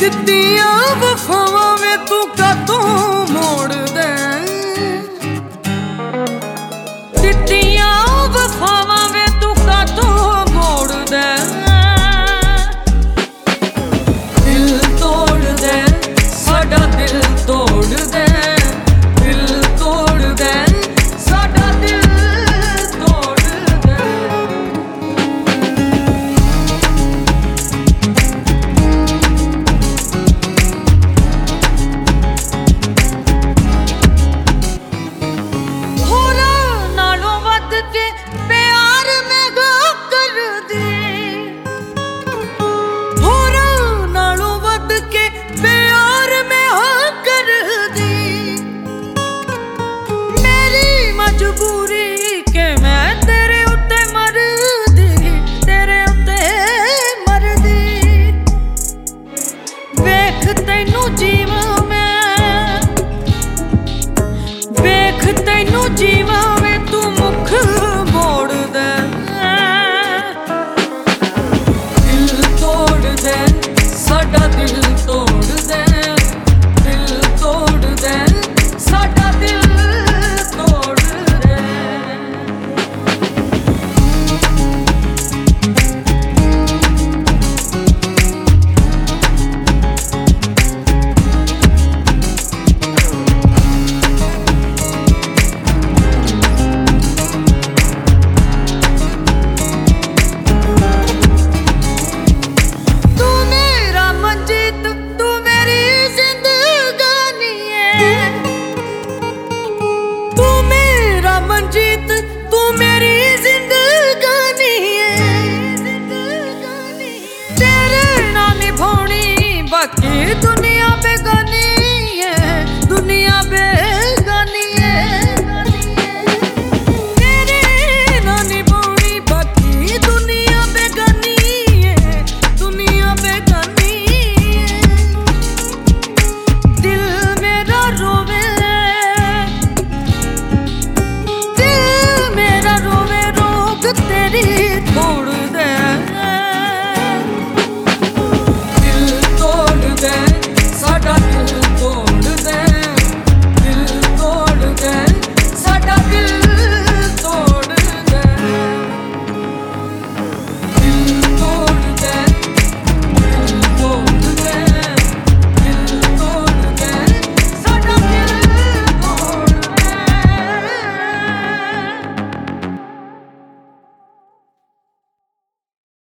दित्तियां वफावां वे तू कातों मोड़ दे, दित्तियां वफावां वे तू कातों मोड़ दे। दिल तोड़ दे साडा दिल तोड़ दे, दिल तोड़ दे साडा दिल तोड़ दे। मजबूरी के मैं तेरे उत्ते मरदी, तेरे उत्ते मरदी। वेख तैनू जीवां मैं, वेख तैनू जीवां वे तू मुख मोड़ दे। दिल तोड़ दे साडा दिल तोड़ दे, दिल तोड़ दे साडा दिल तोड़ दे। तू मेरा मंजीत तू मेरी जिंदगानी है, तू मेरा मंजीत तू मेरी जिंदगानी है। तेरे नाल निभाउणी बाकी दुनिया